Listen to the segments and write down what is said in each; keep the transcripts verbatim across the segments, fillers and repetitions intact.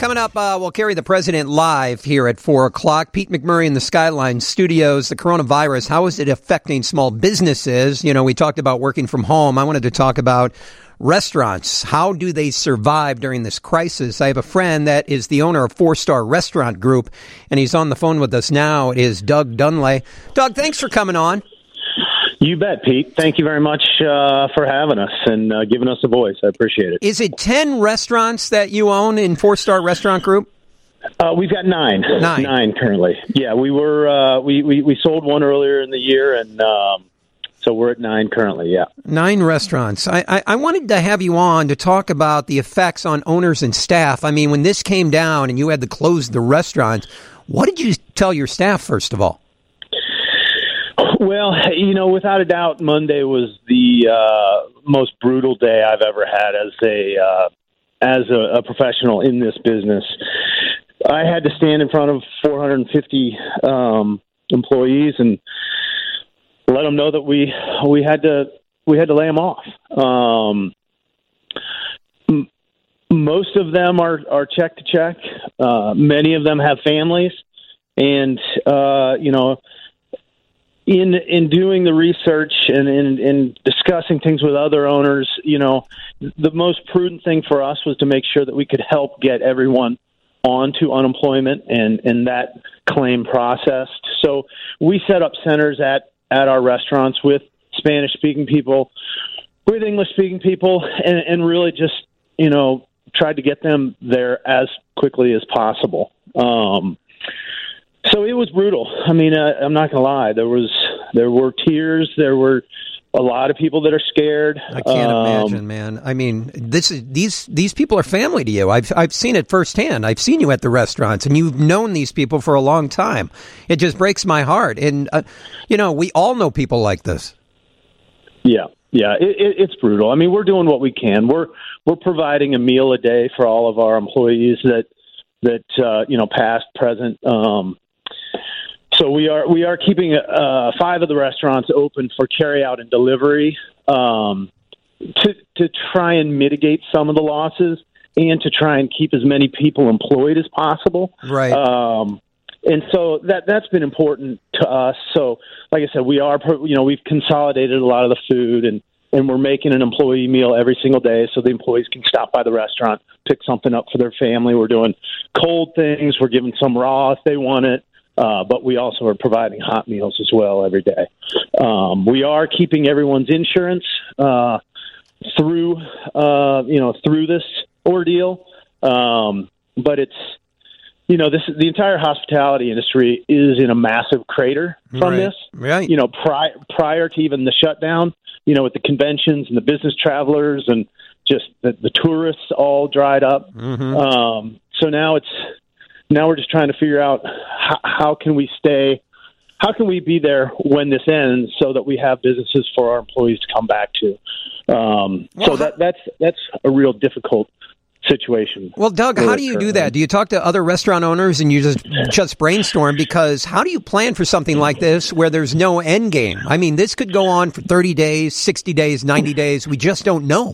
Coming up, uh, we'll carry the president live here at four o'clock. Pete McMurray in the Skyline Studios. The coronavirus, how is it affecting small businesses? You know, we talked about working from home. I wanted to talk about restaurants. How do they survive during this crisis? I have a friend that is the owner of Four Star Restaurant Group, and he's on the phone with us now. It is Doug Dunlay. Doug, thanks for coming on. You bet, Pete. Thank you very much uh, for having us and uh, giving us a voice. I appreciate it. Is it ten restaurants that you own in Four Star Restaurant Group? Uh, we've got nine. Nine. Nine currently. Yeah, we were uh, we, we we sold one earlier in the year, and um, so we're at nine currently. Yeah, nine restaurants. I, I I wanted to have you on to talk about the effects on owners and staff. I mean, when this came down and you had to close the restaurants, what did you tell your staff first of all? Well, you know, without a doubt, Monday was the uh, most brutal day I've ever had as a uh, as a, a professional in this business. I had to stand in front of four hundred fifty um, employees and let them know that we we had to we had to lay them off. Um, m- most of them are, are check to check. Uh, many of them have families, and uh, you know. In in doing the research and in, in discussing things with other owners, you know, the most prudent thing for us was to make sure that we could help get everyone onto unemployment and, and that claim processed. So we set up centers at, at our restaurants with Spanish-speaking people, with English-speaking people, and, and really just, you know, tried to get them there as quickly as possible. Um So it was brutal. I mean, uh, I'm not going to lie. There was, there were tears. There were a lot of people that are scared. I can't um, imagine, man. I mean, this is these these people are family to you. I've I've seen it firsthand. I've seen you at the restaurants, and you've known these people for a long time. It just breaks my heart. And uh, you know, we all know people like this. Yeah, yeah, it, it, it's brutal. I mean, we're doing what we can. We're we're providing a meal a day for all of our employees that that uh, you know, past, present. Um, So we are we are keeping uh, five of the restaurants open for carryout and delivery um, to to try and mitigate some of the losses and to try and keep as many people employed as possible. Right. Um, and so that that's been important to us. So, like I said, we are you know we've consolidated a lot of the food and, and we're making an employee meal every single day so the employees can stop by the restaurant, pick something up for their family. We're doing cold things. We're giving some raw if they want it. Uh, but we also are providing hot meals as well every day. Um, we are keeping everyone's insurance uh, through, uh, you know, through this ordeal. Um, but it's, you know, this the entire hospitality industry is in a massive crater from right. this. Right. You know, prior prior to even the shutdown, you know, with the conventions and the business travelers and just the, the tourists all dried up. Mm-hmm. Um, so now it's. Now we're just trying to figure out how, how can we stay, how can we be there when this ends so that we have businesses for our employees to come back to. Um, well, so that, that's that's a real difficult situation. Well, Doug, how do you do that? Do you talk to other restaurant owners and you just just brainstorm? Because how do you plan for something like this where there's no end game? I mean, this could go on for thirty days, sixty days, ninety days. We just don't know.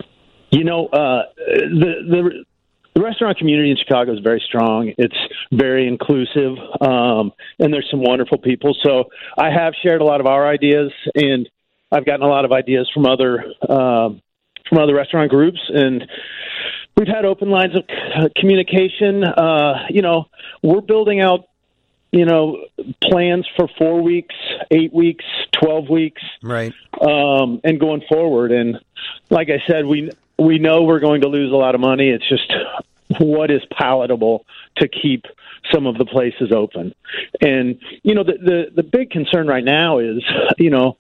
You know, uh, the the. The restaurant community in Chicago is very strong. It's very inclusive, um, and there's some wonderful people. So I have shared a lot of our ideas, and I've gotten a lot of ideas from other um, from other restaurant groups, and we've had open lines of c- communication. Uh, you know, we're building out, you know, plans for four weeks, eight weeks, twelve weeks, right, um, and going forward. And like I said, we. We know we're going to lose a lot of money. It's just what is palatable to keep some of the places open. And, you know, the the, the big concern right now is, you know,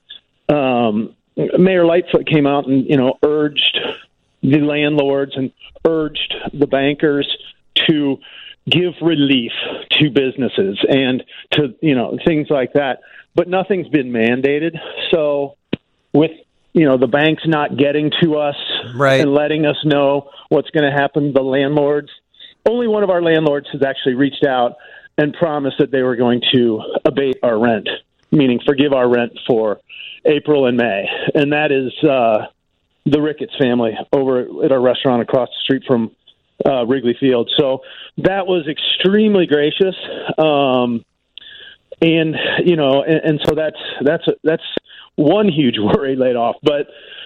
um, Mayor Lightfoot came out and, you know, urged the landlords and urged the bankers to give relief to businesses and to, you know, things like that. But nothing's been mandated. So with you know, the banks not getting to us right. and letting us know what's going to happen, the landlords. Only one of our landlords has actually reached out and promised that they were going to abate our rent, meaning forgive our rent for April and May. And that is uh, the Ricketts family over at our restaurant across the street from uh, Wrigley Field. So that was extremely gracious. Um, and, you know, and, and so that's, that's, that's one huge worry laid off, but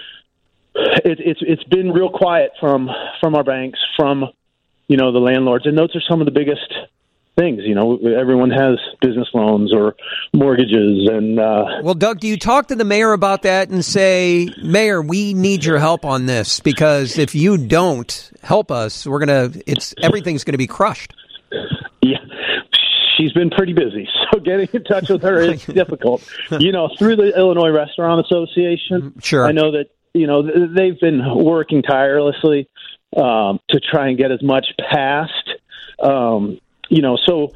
it, it's, it's been real quiet from, from our banks, from, you know, the landlords. And those are some of the biggest things. You know, everyone has business loans or mortgages. And uh, well, Doug, do you talk to the mayor about that and say, Mayor, we need your help on this, because if you don't help us, we're gonna it's everything's gonna be crushed. Yeah, she's been pretty busy, so getting in touch with her is difficult. You know, through the Illinois Restaurant Association, sure, I know that you know they've been working tirelessly um, to try and get as much passed. Um, You know, so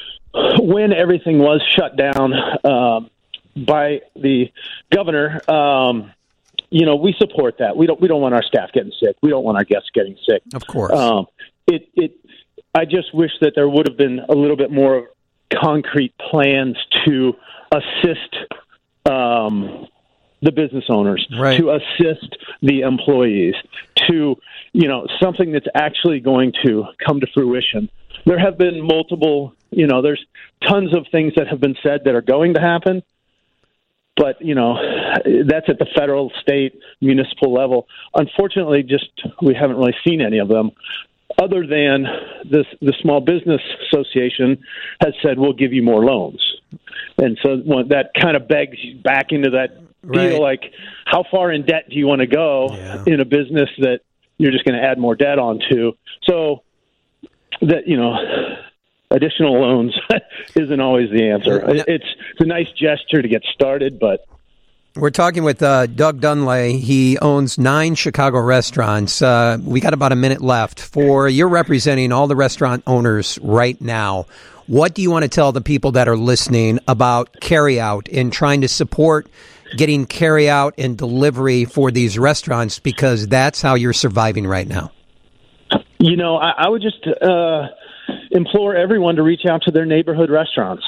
when everything was shut down um, by the governor, um, you know, we support that. We don't. We don't want our staff getting sick. We don't want our guests getting sick. Of course. Um, it. It. I just wish that there would have been a little bit more concrete plans to assist um, the business owners, right. to assist the employees, to you know something that's actually going to come to fruition. There have been multiple, you know, there's tons of things that have been said that are going to happen, but, you know, that's at the federal, state, municipal level. Unfortunately, just we haven't really seen any of them, other than this, the Small Business Association has said, we'll give you more loans. And so well, that kind of begs back into that deal, right. like, how far in debt do you want to go yeah. in a business that you're just going to add more debt onto? So, that, you know, additional loans isn't always the answer. It's, it's a nice gesture to get started, but... We're talking with uh, Doug Dunlea. He owns nine Chicago restaurants. Uh, we got about a minute left. For you're representing all the restaurant owners right now. What do you want to tell the people that are listening about carryout and trying to support getting carryout and delivery for these restaurants, because that's how you're surviving right now? You know, I, I would just uh, implore everyone to reach out to their neighborhood restaurants.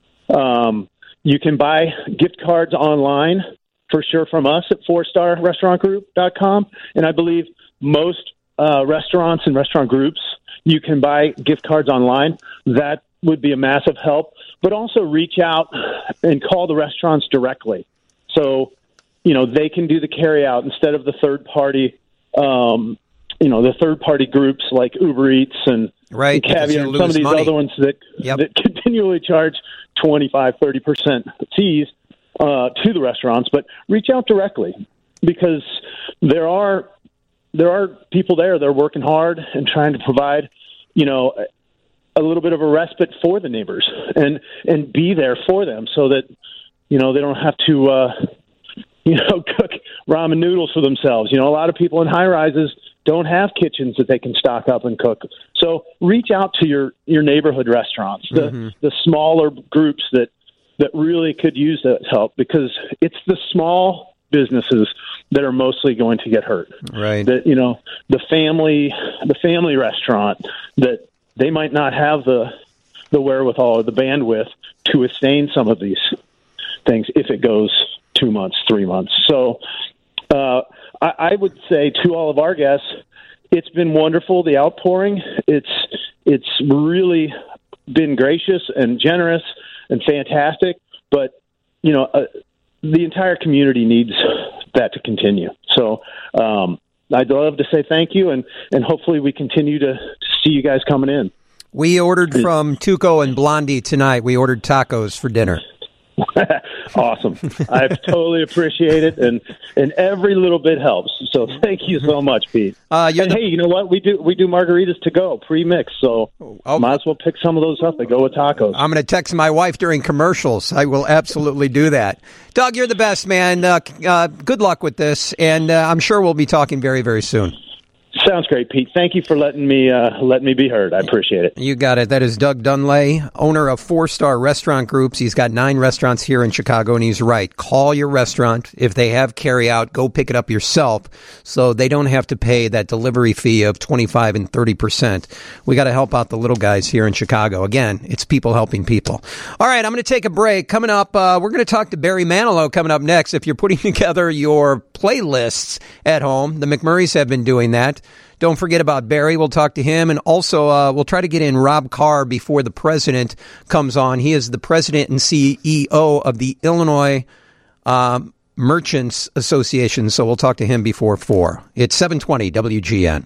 Um, you can buy gift cards online, for sure, from us at four star restaurant group dot com. And I believe most uh, restaurants and restaurant groups, you can buy gift cards online. That would be a massive help. But also reach out and call the restaurants directly. So, you know, they can do the carryout instead of the third party um you know, the third-party groups like Uber Eats and, right, and Caviar and some of these money. other ones that, yep. that continually charge twenty-five, thirty percent fees uh, to the restaurants. But reach out directly, because there are there are people there that are working hard and trying to provide, you know, a little bit of a respite for the neighbors and, and be there for them so that, you know, they don't have to, uh, you know, cook ramen noodles for themselves. You know, a lot of people in high-rises don't have kitchens that they can stock up and cook. So reach out to your, your neighborhood restaurants, the, mm-hmm. the smaller groups that, that really could use that help, because it's the small businesses that are mostly going to get hurt. Right. That, you know, the family, the family restaurant, that they might not have the, the wherewithal or the bandwidth to withstand some of these things if it goes two months, three months. So, uh, I, I would say to all of our guests, it's been wonderful, the outpouring. It's it's really been gracious and generous and fantastic. But, you know, uh, the entire community needs that to continue. So um, I'd love to say thank you, and, and hopefully we continue to see you guys coming in. We ordered from Tuco and Blondie tonight. We ordered tacos for dinner. Awesome. I totally appreciate it, and and every little bit helps. So thank you so much, Pete. Uh, and the- hey, you know what? We do we do margaritas to go pre-mixed, so oh. might as well pick some of those up and go with tacos. I'm going to text my wife during commercials. I will absolutely do that. Doug, you're the best, man. Uh, uh, good luck with this, and uh, I'm sure we'll be talking very, very soon. Sounds great, Pete. Thank you for letting me uh, letting me be heard. I appreciate it. You got it. That is Doug Dunlea, owner of Four Star Restaurant Groups. He's got nine restaurants here in Chicago, and he's right. Call your restaurant. If they have carry out, go pick it up yourself so they don't have to pay that delivery fee of twenty-five and thirty percent. We got to help out the little guys here in Chicago. Again, it's people helping people. All right, I'm going to take a break. Coming up, uh, we're going to talk to Barry Manilow coming up next. If you're putting together your playlists at home, the McMurrays have been doing that. Don't forget about Barry. We'll talk to him. And also, uh, we'll try to get in Rob Carr before the president comes on. He is the president and C E O of the Illinois um, Merchants Association. So we'll talk to him before four. It's seven twenty W G N.